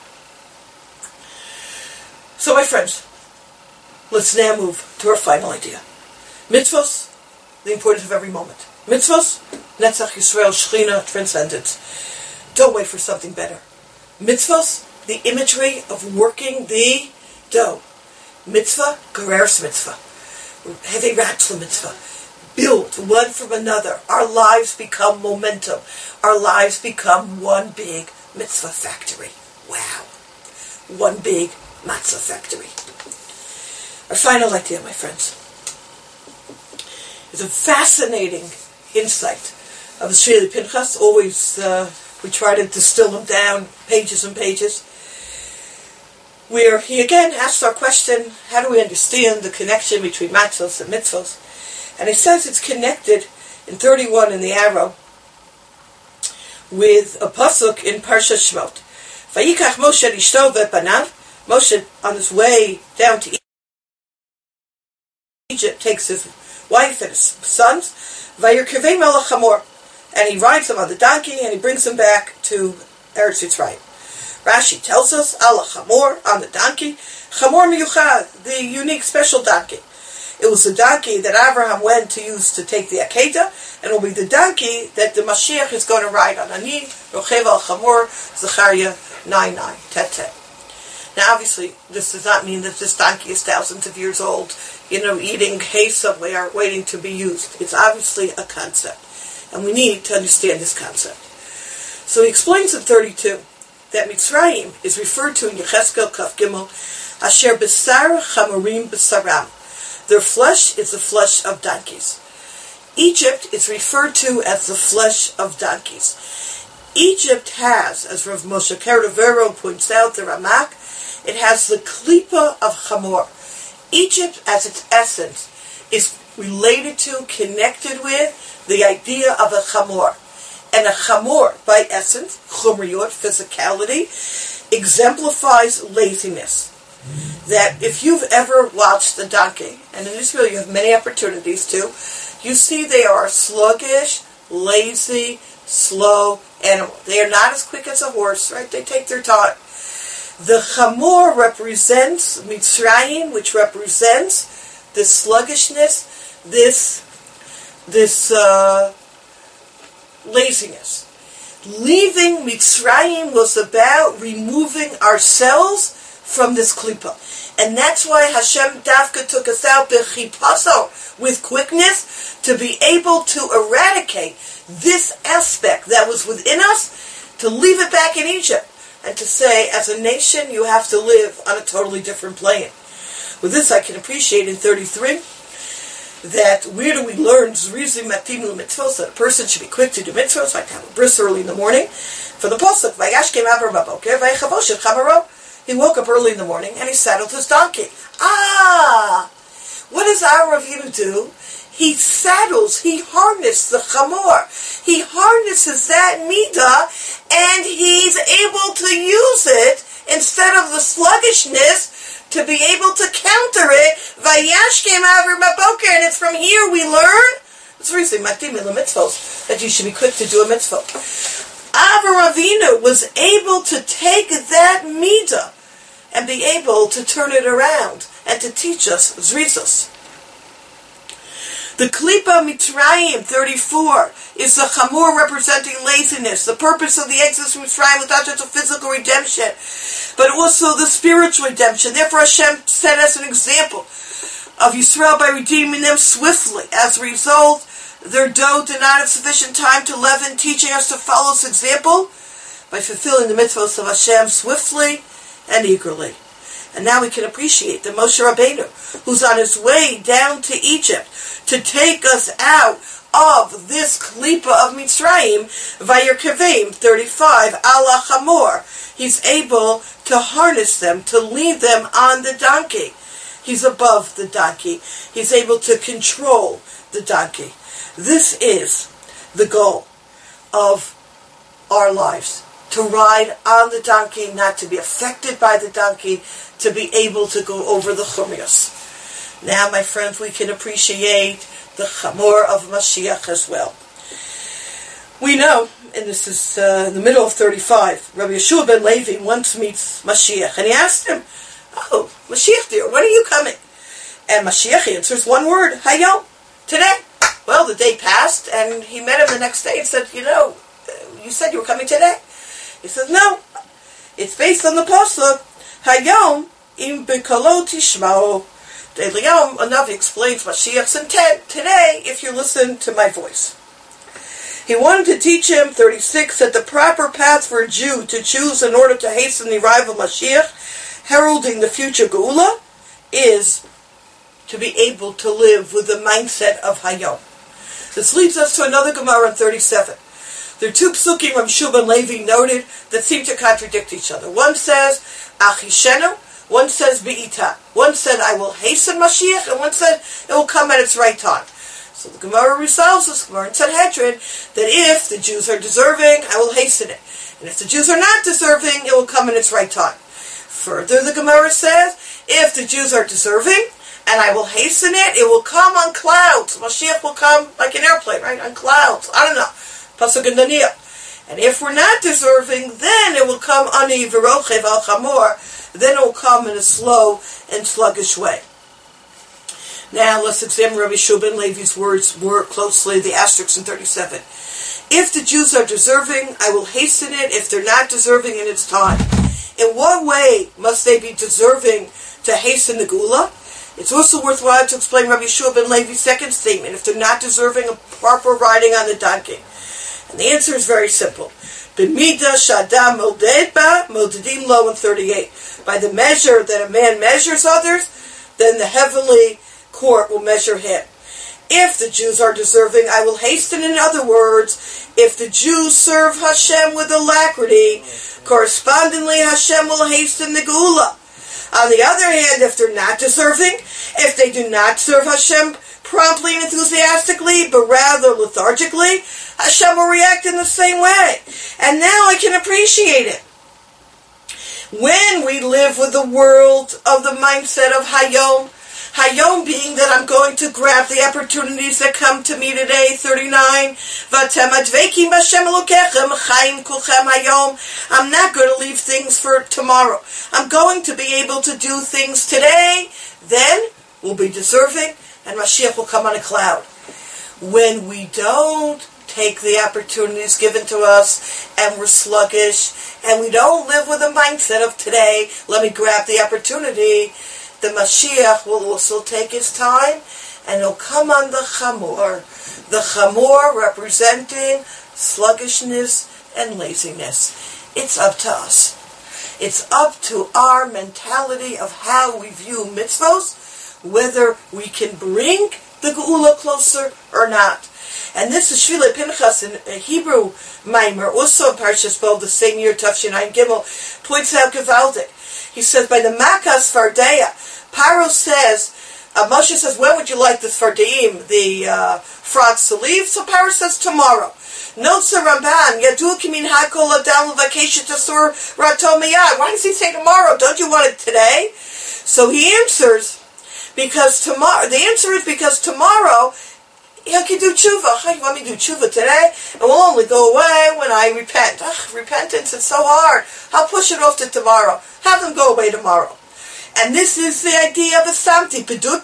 So my friends, let's now move to our final idea. Mitzvahs, the importance of every moment. Mitzvahs, Netzach Yisrael, Shechina, transcendence. Don't wait for something better. Mitzvahs, the imagery of working the dough. Mitzvah, Gereres mitzvah. Heavy Ratzla mitzvah. Build one from another. Our lives become momentum. Our lives become one big mitzvah factory. Wow. One big matzah factory. Our final idea, my friends, is a fascinating insight of the Shvili Pinchas. Always we try to distill them down, pages and pages, where he again asks our question, how do we understand the connection between matzos and mitzvos? And he says it's connected in 31 in the arrow with a pasuk in Parshat Shemot. Vayikach Moshe lishto v'panav. Moshe, on his way down to Egypt, takes his wife and his sons, Vayirkevei melech hamor, and he rides them on the donkey and he brings them back to Eretz Yisrael. Rashi tells us, ala chamor, on the donkey, chamor miyuchad, the unique special donkey. It was the donkey that Abraham went to use to take the Akedah, and it will be the donkey that the Mashiach is going to ride on. Ani, Rochev al Chamor, Zechariah 9:9, Tet. Now obviously, this does not mean that this donkey is thousands of years old, eating hay somewhere, waiting to be used. It's obviously a concept, and we need to understand this concept. So he explains in 32 that Mitzrayim is referred to in Yechezkel Kaf Gimel, Asher Besar Chamorim Besaram. Their flesh is the flesh of donkeys. Egypt is referred to as the flesh of donkeys. Egypt has, as Rav Moshe Cordovero points out, the Ramak, it has the klipa of Chamor. Egypt, as its essence, is related to, connected with, the idea of a Chamor. And a Chamor, by essence, Chumriyot, physicality, exemplifies laziness. That if you've ever watched a donkey, and in Israel you have many opportunities to, you see they are sluggish, lazy, slow animal. They are not as quick as a horse, right? They take their time. The Chamor represents Mitzrayim, which represents this sluggishness, this laziness. Leaving Mitzrayim was about removing ourselves from this klipa. And that's why Hashem Dafka took us out b'chipaso, with quickness, to be able to eradicate this aspect that was within us, to leave it back in Egypt, and to say, as a nation, you have to live on a totally different plane. With this, I can appreciate in 33 that where do we learn Zrizim Matim Mitzvos, that a person should be quick to do mitzvos, like have a bris early in the morning. For the pasuk, Vayashkem Avar Baboker, Vaychavoshet Chamaro. He woke up early in the morning and he saddled his donkey. What does our Avinu do? He saddles, he harnesses the chamor. He harnesses that midah and he's able to use it instead of the sluggishness to be able to counter it. Vayashkem aver baboker, and it's from here we learn that you should be quick to do a mitzvah. Avraham Avinu was able to take that midah and be able to turn it around and to teach us zrizos. The Klipa Mitzrayim 34 is the Chamor representing laziness. The purpose of the exodus from Mitzrayim was not just a physical redemption, but also the spiritual redemption. Therefore Hashem set as an example of Yisrael by redeeming them swiftly. As a result, their dough did not have sufficient time to leaven, teaching us to follow this example. by fulfilling the mitzvahs of Hashem swiftly and eagerly. And now we can appreciate that Moshe Rabbeinu, who's on his way down to Egypt to take us out of this klipa of Mitzrayim, Vayirkevim 35, Ala Chamor, he's able to harness them, to lead them on the donkey. He's above the donkey. He's able to control the donkey. This is the goal of our lives. To ride on the donkey, not to be affected by the donkey, to be able to go over the chumios. Now, my friends, we can appreciate the chamor of Mashiach as well. We know, and this is in the middle of 35, Rabbi Yeshua ben Levi once meets Mashiach, and he asked him, "Oh, Mashiach dear, when are you coming?" And Mashiach answers one word, Hayom, today. Well, the day passed, and he met him the next day and said, you said you were coming today. He says, no, it's based on the pasuk, Hayom im bekalo tishma'o. The Eliyahu Hanavi explains Mashiach's intent, today, if you listen to my voice. He wanted to teach him, 36, that the proper path for a Jew to choose in order to hasten the arrival of Mashiach, heralding the future Geula, is to be able to live with the mindset of Hayom. This leads us to another Gemara in 37. There are two psukim Rabbi Yeshua ben Levi noted that seem to contradict each other. One says, Achishenu, one says, Be'ita. One said, I will hasten Mashiach, and one said, it will come at its right time. So the Gemara resolves this Gemara in Sanhedrin that if the Jews are deserving, I will hasten it. And if the Jews are not deserving, it will come in its right time. Further, the Gemara says, if the Jews are deserving, and I will hasten it, it will come on clouds. Mashiach will come like an airplane, right? On clouds. I don't know. Pasuk in Daniel. And if we're not deserving, then it will come ani v'rochev al chamor. Then it will come in a slow and sluggish way. Now let's examine Rabbi Yeshua ben Levi's words more closely, the asterisks in 37. If the Jews are deserving, I will hasten it. If they're not deserving, in its time. In what way must they be deserving to hasten the Geula? It's also worthwhile to explain Rabbi Yeshua ben Levi's second statement, if they're not deserving of proper riding on the donkey. And the answer is very simple. B'midah shadam moded ba, modedim lo in 38. By the measure that a man measures others, then the heavenly court will measure him. If the Jews are deserving, I will hasten. In other words, if the Jews serve Hashem with alacrity, correspondingly Hashem will hasten the Geula. On the other hand, if they're not deserving, if they do not serve Hashem promptly and enthusiastically, but rather lethargically, Hashem will react in the same way. And now I can appreciate it. When we live with the world of the mindset of Hayom, Hayom being that I'm going to grab the opportunities that come to me today, 39. I'm not going to leave things for tomorrow. I'm going to be able to do things today. Then we'll be deserving and Mashiach will come on a cloud. When we don't take the opportunities given to us and we're sluggish and we don't live with the mindset of today, let me grab the opportunity, the Mashiach will also take his time, and he'll come on the chamor representing sluggishness and laziness. It's up to us. It's up to our mentality of how we view mitzvos, whether we can bring the Geula closer or not. And this is Shvilei Pinchas in a Hebrew Maimer, also in Parshas Bo, the same year, Tafshin Ayin Gimel, points out Gevaldik. He says, by the Makas Fardeya, Paro says, Moshe says, when would you like the Fardeim, the frogs to leave? So Paro says, tomorrow. Notes the Ramban, Yadu Kimin Hakol Adam Vacation Tasur Rato Miyad. Why does he say tomorrow? Don't you want it today? So he answers, because tomorrow, the answer is because tomorrow, he can do tshuva. You want me to do tshuva today? And we'll only go away when I repent. Repentance is so hard. I'll push it off to tomorrow. Have them go away tomorrow. And this is the idea of a samti.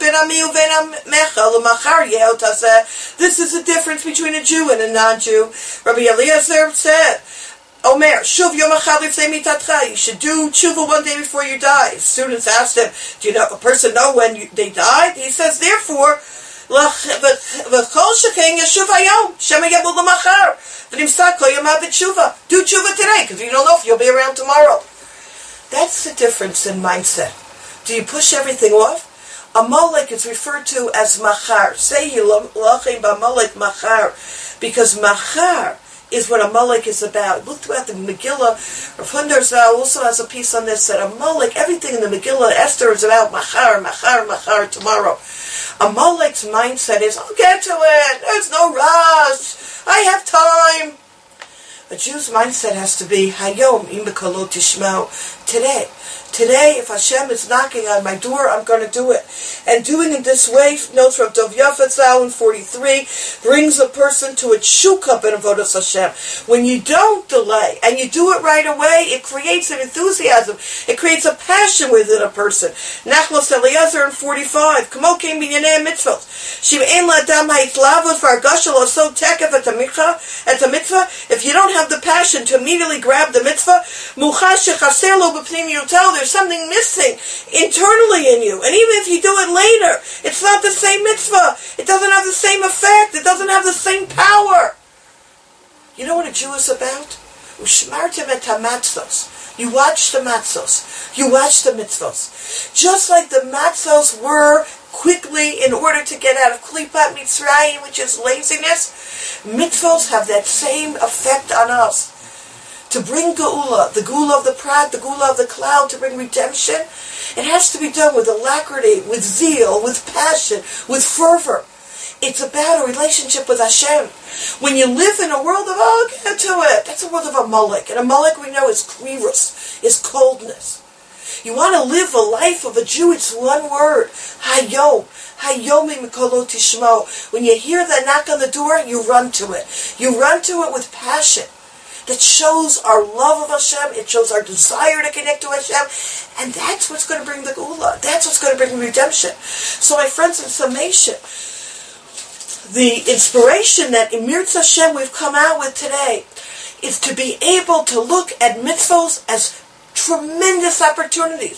This is the difference between a Jew and a non-Jew. Rabbi Eliezer said, Omer, Shuv Yom Echad Lifnei Mitatcha. You should do tshuva one day before you die. Students asked him, do you know a person know when they died? He says, therefore, V'chol shekain yeshuv hayom, shema yabul l'machar, v'nimsa kol yamav b'tshuva. Do tshuva today, because you don't know if you'll be around tomorrow. That's the difference in mindset. Do you push everything off? Amalek is referred to as machar. Say hilachim b'amalek machar, because machar is what Amalek is about. Look throughout the Megillah. Rav Hunda Zal also has a piece on this, that Amalek, everything in the Megillah, Esther, is about machar, machar, machar, tomorrow. Amalek's mindset is, I'll get to it, there's no rush, I have time. A Jew's mindset has to be, Hayom im b'kolo tishmau, today. Today, if Hashem is knocking on my door, I'm going to do it. And doing it this way, notes from Dov Yafet Zal in 43, brings a person to a tshuka ben avodas Hashem. When you don't delay, and you do it right away, it creates an enthusiasm. It creates a passion within a person. Nachlos Eliezer in 45, Kamo kein binyanei mitzvot. Shiv'ein la'adam ha'itlavot v'argasha lo so tekef et mitzvah. If you don't have the passion to immediately grab the mitzvah, muchash shechaser lo b'pnim yutel, there's something missing internally in you. And even if you do it later, it's not the same mitzvah. It doesn't have the same effect. It doesn't have the same power. You know what a Jew is about? Ushmartem et hamatzos. You watch the matzos. You watch the mitzvos. Just like the matzos were quickly in order to get out of Klipat Mitzrayim, which is laziness, mitzvos have that same effect on us. To bring Geula, the Geula of the Prat, the Geula of the cloud, to bring redemption, it has to be done with alacrity, with zeal, with passion, with fervor. It's about a relationship with Hashem. When you live in a world of, oh, get to it, that's a world of Amalek. And Amalek, we know, is klirus, is coldness. You want to live a life of a Jew, it's one word, Hayom. Hayomi mikolo tishmo. When you hear that knock on the door, you run to it. You run to it with passion. That shows our love of Hashem, it shows our desire to connect to Hashem, and that's what's going to bring the Geula. That's what's going to bring redemption. So my friends, in summation, the inspiration that in Mirz Hashem we've come out with today is to be able to look at mitzvos as tremendous opportunities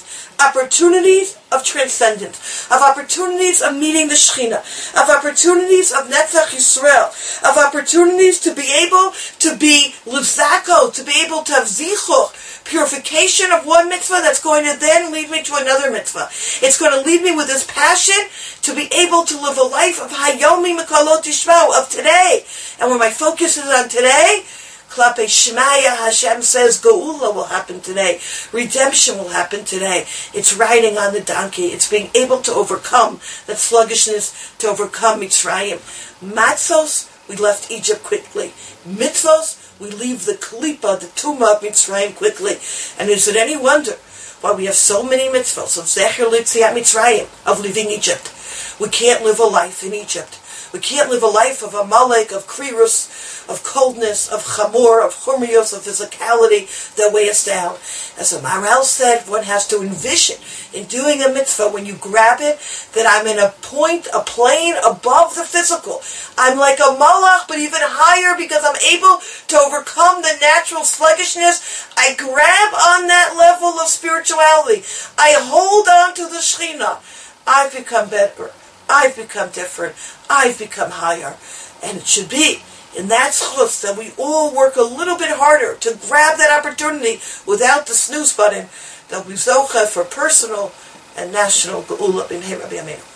of transcendence, of opportunities of meeting the Shekhinah, of opportunities of Netzach Yisrael, of opportunities to be able to be Lizako, to be able to have Zichuch, purification of one mitzvah that's going to then lead me to another mitzvah. It's going to lead me with this passion to be able to live a life of Hayomi Mekolot Yishmau, of today. And when my focus is on today, Klape Shemaya, Hashem says, Geula will happen today. Redemption will happen today. It's riding on the donkey. It's being able to overcome that sluggishness, to overcome Mitzrayim. Matzos, we left Egypt quickly. Mitzvos, we leave the Kalipa, the Tumah of Mitzrayim quickly. And is it any wonder why we have so many mitzvos of Zecher Litziat Mitzrayim, of leaving Egypt? We can't live a life in Egypt. We can't live a life of Amalek, of Krirus, of coldness, of Chamor, of Chumrios, of physicality that weigh us down. As a Maharal said, one has to envision in doing a mitzvah, when you grab it, that I'm in a plane above the physical. I'm like a malach, but even higher, because I'm able to overcome the natural sluggishness. I grab on that level of spirituality. I hold on to the Shekhinah. I've become better. I've become different. I've become higher. And it should be in that schus that we all work a little bit harder to grab that opportunity without the snooze button, that we zocha for personal and national geula b'mei Rabbi Yameinu.